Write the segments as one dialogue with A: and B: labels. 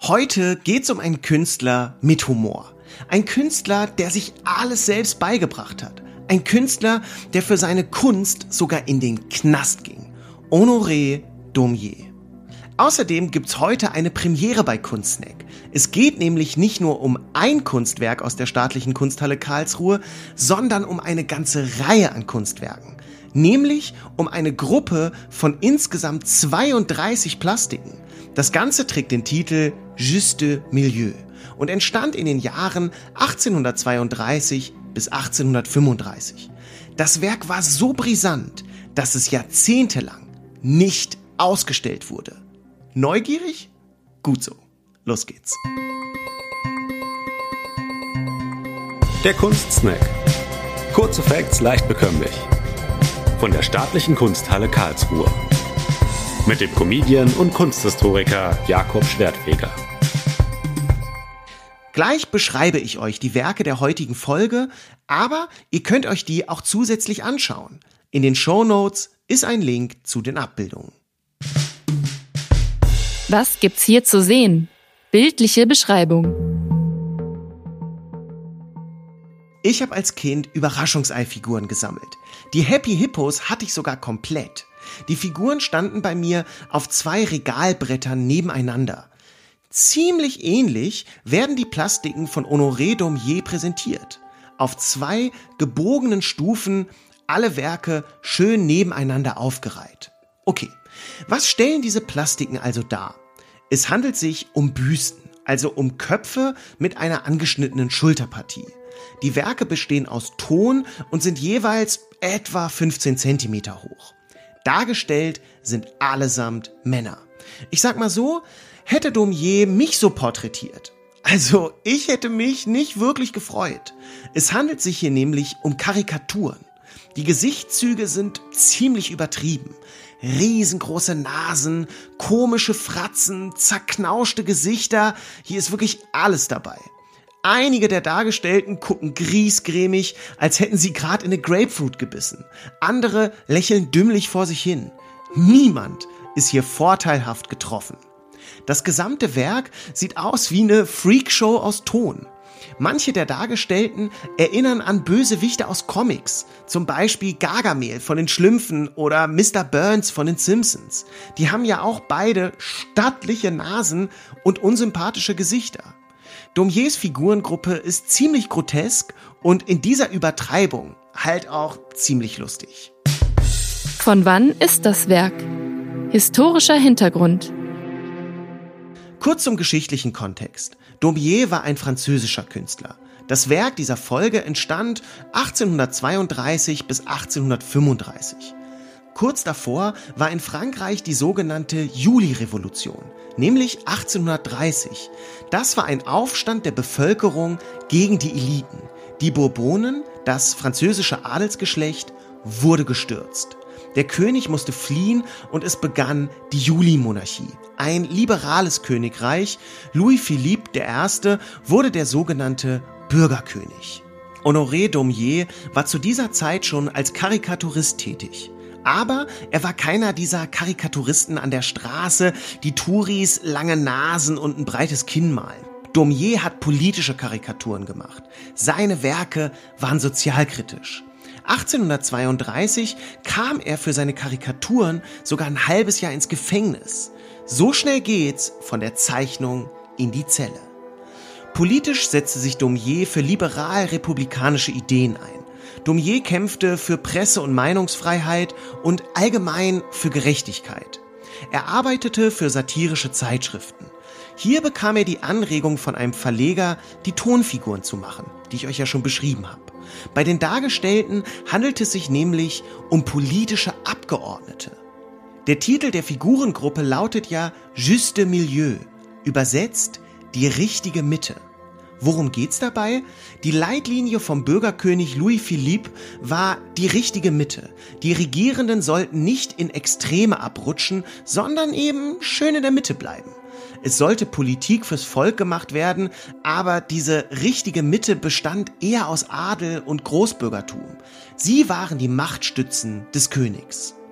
A: Heute geht's um einen Künstler mit Humor. Ein Künstler, der sich alles selbst beigebracht hat. Ein Künstler, der für seine Kunst sogar in den Knast ging. Honoré Daumier. Außerdem gibt's heute eine Premiere bei Kunstsnack. Es geht nämlich nicht nur um ein Kunstwerk aus der Staatlichen Kunsthalle Karlsruhe, sondern um eine ganze Reihe an Kunstwerken. Nämlich um eine Gruppe von insgesamt 32 Plastiken. Das Ganze trägt den Titel Juste Milieu und entstand in den Jahren 1832 bis 1835. Das Werk war so brisant, dass es jahrzehntelang nicht ausgestellt wurde. Neugierig? Gut so. Los geht's.
B: Der Kunstsnack. Kurze Facts leicht bekömmlich. Von der Staatlichen Kunsthalle Karlsruhe. Mit dem Comedian und Kunsthistoriker Jakob Schwertfeger.
A: Gleich beschreibe ich euch die Werke der heutigen Folge, aber ihr könnt euch die auch zusätzlich anschauen. In den Shownotes ist ein Link zu den Abbildungen.
C: Was gibt's hier zu sehen? Bildliche Beschreibung.
A: Ich habe als Kind Überraschungseifiguren gesammelt. Die Happy Hippos hatte ich sogar komplett. Die Figuren standen bei mir auf 2 Regalbrettern nebeneinander. Ziemlich ähnlich werden die Plastiken von Honoré Daumier präsentiert. Auf 2 gebogenen Stufen, alle Werke schön nebeneinander aufgereiht. Okay, was stellen diese Plastiken also dar? Es handelt sich um Büsten, also um Köpfe mit einer angeschnittenen Schulterpartie. Die Werke bestehen aus Ton und sind jeweils etwa 15 Zentimeter hoch. Dargestellt sind allesamt Männer. Ich sag mal so, hätte Daumier mich so porträtiert. Also, ich hätte mich nicht wirklich gefreut. Es handelt sich hier nämlich um Karikaturen. Die Gesichtszüge sind ziemlich übertrieben. Riesengroße Nasen, komische Fratzen, zerknauschte Gesichter. Hier ist wirklich alles dabei. Einige der Dargestellten gucken griesgrämig, als hätten sie gerade in eine Grapefruit gebissen. Andere lächeln dümmlich vor sich hin. Niemand ist hier vorteilhaft getroffen. Das gesamte Werk sieht aus wie eine Freakshow aus Ton. Manche der Dargestellten erinnern an Bösewichte aus Comics, zum Beispiel Gargamel von den Schlümpfen oder Mr. Burns von den Simpsons. Die haben ja auch beide stattliche Nasen und unsympathische Gesichter. Daumiers Figurengruppe ist ziemlich grotesk und in dieser Übertreibung halt auch ziemlich lustig.
C: Von wann ist das Werk? Historischer Hintergrund.
A: Kurz zum geschichtlichen Kontext. Daumier war ein französischer Künstler. Das Werk dieser Folge entstand 1832 bis 1835. Kurz davor war in Frankreich die sogenannte Julirevolution, nämlich 1830. Das war ein Aufstand der Bevölkerung gegen die Eliten. Die Bourbonen, das französische Adelsgeschlecht, wurde gestürzt. Der König musste fliehen und es begann die Julimonarchie, ein liberales Königreich. Louis Philippe I. wurde der sogenannte Bürgerkönig. Honoré Daumier war zu dieser Zeit schon als Karikaturist tätig. Aber er war keiner dieser Karikaturisten an der Straße, die Touris lange Nasen und ein breites Kinn malen. Daumier hat politische Karikaturen gemacht. Seine Werke waren sozialkritisch. 1832 kam er für seine Karikaturen sogar ein halbes Jahr ins Gefängnis. So schnell geht's von der Zeichnung in die Zelle. Politisch setzte sich Daumier für liberal-republikanische Ideen ein. Daumier kämpfte für Presse- und Meinungsfreiheit und allgemein für Gerechtigkeit. Er arbeitete für satirische Zeitschriften. Hier bekam er die Anregung von einem Verleger, die Tonfiguren zu machen, die ich euch ja schon beschrieben habe. Bei den Dargestellten handelt es sich nämlich um politische Abgeordnete. Der Titel der Figurengruppe lautet ja Juste Milieu, übersetzt die richtige Mitte. Worum geht's dabei? Die Leitlinie vom Bürgerkönig Louis Philippe war die richtige Mitte. Die Regierenden sollten nicht in Extreme abrutschen, sondern eben schön in der Mitte bleiben. Es sollte Politik fürs Volk gemacht werden, aber diese richtige Mitte bestand eher aus Adel und Großbürgertum. Sie waren die Machtstützen des Königs.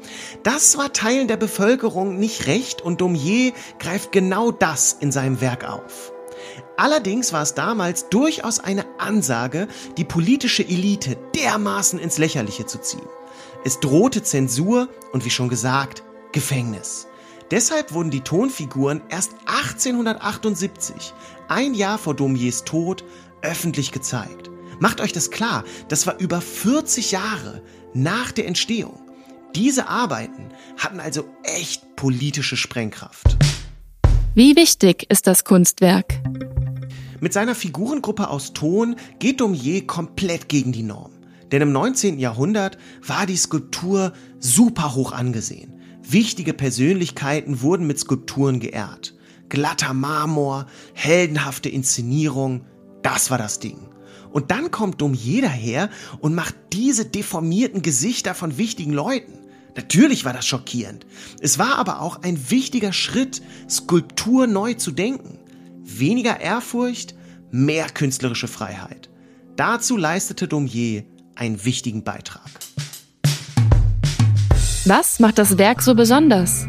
A: Das war Teilen der Bevölkerung nicht recht und Daumier greift genau das in seinem Werk auf. Allerdings war es damals durchaus eine Ansage, die politische Elite dermaßen ins Lächerliche zu ziehen. Es drohte Zensur und wie schon gesagt, Gefängnis. Deshalb wurden die Tonfiguren erst 1878, ein Jahr vor Daumiers Tod, öffentlich gezeigt. Macht euch das klar, das war über 40 Jahre nach der Entstehung. Diese Arbeiten hatten also echt politische Sprengkraft.
C: Wie wichtig ist das Kunstwerk?
A: Mit seiner Figurengruppe aus Ton geht Daumier komplett gegen die Norm. Denn im 19. Jahrhundert war die Skulptur super hoch angesehen. Wichtige Persönlichkeiten wurden mit Skulpturen geehrt. Glatter Marmor, heldenhafte Inszenierung, das war das Ding. Und dann kommt Daumier daher und macht diese deformierten Gesichter von wichtigen Leuten. Natürlich war das schockierend. Es war aber auch ein wichtiger Schritt, Skulptur neu zu denken. Weniger Ehrfurcht, mehr künstlerische Freiheit. Dazu leistete Daumier einen wichtigen Beitrag.
C: Was macht das Werk so besonders?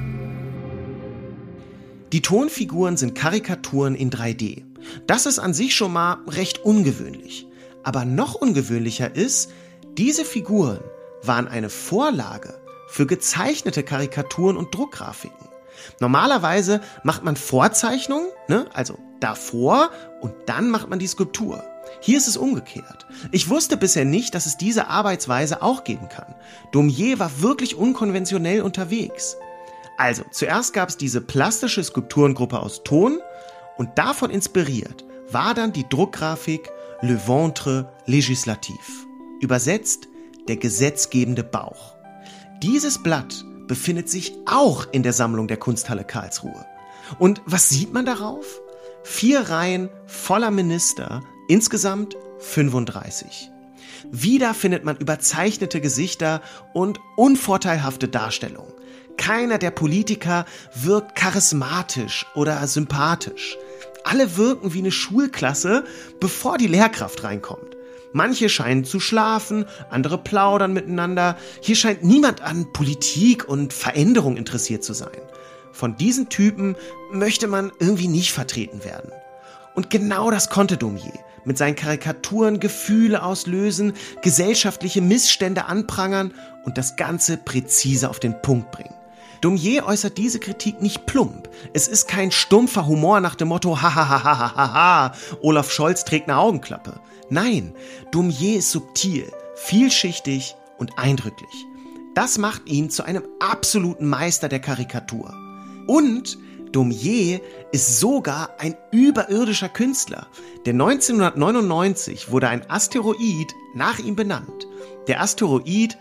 A: Die Tonfiguren sind Karikaturen in 3D. Das ist an sich schon mal recht ungewöhnlich. Aber noch ungewöhnlicher ist, diese Figuren waren eine Vorlage für gezeichnete Karikaturen und Druckgrafiken. Normalerweise macht man Vorzeichnungen, also davor und dann macht man die Skulptur. Hier ist es umgekehrt. Ich wusste bisher nicht, dass es diese Arbeitsweise auch geben kann. Daumier war wirklich unkonventionell unterwegs. Also, zuerst gab es diese plastische Skulpturengruppe aus Ton und davon inspiriert war dann die Druckgrafik Le Ventre Législatif. Übersetzt, der gesetzgebende Bauch. Dieses Blatt befindet sich auch in der Sammlung der Kunsthalle Karlsruhe. Und was sieht man darauf? 4 Reihen voller Minister, insgesamt 35. Wieder findet man überzeichnete Gesichter und unvorteilhafte Darstellungen. Keiner der Politiker wirkt charismatisch oder sympathisch. Alle wirken wie eine Schulklasse, bevor die Lehrkraft reinkommt. Manche scheinen zu schlafen, andere plaudern miteinander. Hier scheint niemand an Politik und Veränderung interessiert zu sein. Von diesen Typen möchte man irgendwie nicht vertreten werden. Und genau das konnte Daumier. Mit seinen Karikaturen Gefühle auslösen, gesellschaftliche Missstände anprangern und das Ganze präzise auf den Punkt bringen. Daumier äußert diese Kritik nicht plump. Es ist kein stumpfer Humor nach dem Motto ha, Olaf Scholz trägt eine Augenklappe. Nein, Daumier ist subtil, vielschichtig und eindrücklich. Das macht ihn zu einem absoluten Meister der Karikatur. Und Daumier ist sogar ein überirdischer Künstler. Denn 1999 wurde ein Asteroid nach ihm benannt. Der Asteroid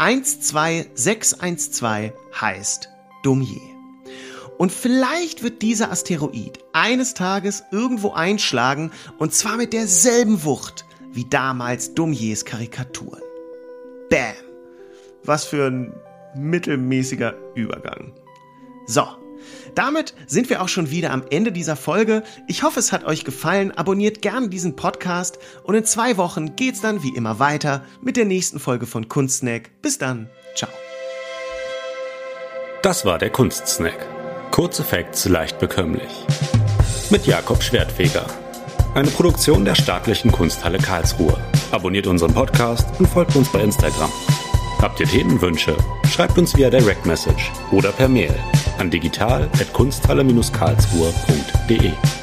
A: 12612 heißt Daumier. Und vielleicht wird dieser Asteroid eines Tages irgendwo einschlagen und zwar mit derselben Wucht wie damals Daumiers Karikaturen. Bam! Was für ein mittelmäßiger Übergang. So, damit sind wir auch schon wieder am Ende dieser Folge. Ich hoffe, es hat euch gefallen. Abonniert gerne diesen Podcast und in 2 Wochen geht's dann wie immer weiter mit der nächsten Folge von Kunstsnack. Bis dann. Ciao.
B: Das war der Kunstsnack. Kurze Facts leicht bekömmlich. Mit Jakob Schwertfeger. Eine Produktion der Staatlichen Kunsthalle Karlsruhe. Abonniert unseren Podcast und folgt uns bei Instagram. Habt ihr Themenwünsche? Schreibt uns via Direct Message oder per Mail an digital@kunsthalle-karlsruhe.de.